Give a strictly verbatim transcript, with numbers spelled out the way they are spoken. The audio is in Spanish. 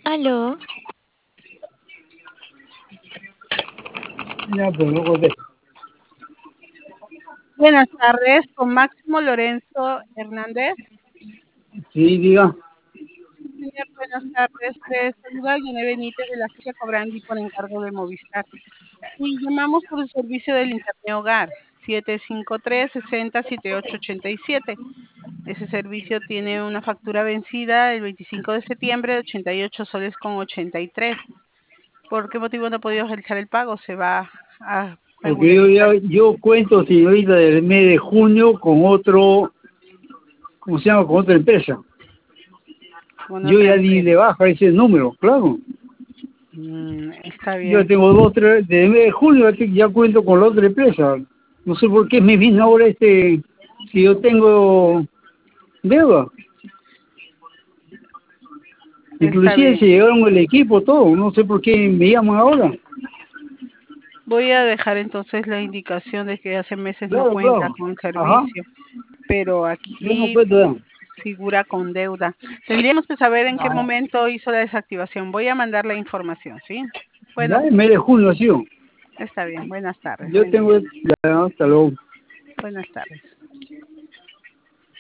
Aló, Ya, pues no contesto. Buenas tardes, con Máximo Lorenzo Hernández. Sí, diga. Señor, buenas tardes. Les saluda Yone Benítez de la agencia Cobrandi por encargo de Movistar. Y llamamos por el servicio del Internet Hogar, siete cinco tres, seis cero, siete ocho ocho siete. Ese servicio tiene una factura vencida el veinticinco de septiembre de ochenta y ocho soles con ochenta y tres. ¿Por qué motivo no ha podido realizar el pago? Se va a Porque yo regularizar ya, yo cuento, señorita, del mes de junio con otro, ¿cómo se llama? Con otra empresa. con Yo otra ya di empresa. de baja ese número, claro. Mm, está Yo bien. tengo dos, tres, desde el mes de junio ya ya cuento con la otra empresa. No sé por qué me vino ahora este, si yo tengo deuda. Está Inclusive se bien. llevaron el equipo, todo. No sé por qué me llaman ahora. Voy a dejar entonces la indicación de que hace meses no Claro, cuenta claro. con Ajá. servicio, pero Yo no aquí puedo. figura con deuda. Tendríamos que saber en qué Ah, momento hizo la desactivación. Voy a mandar la información, ¿sí? ya Buenas, el mes de junio ha sido. está bien. Buenas tardes. Yo Buen día. tengo, ya, hasta luego. Buenas tardes.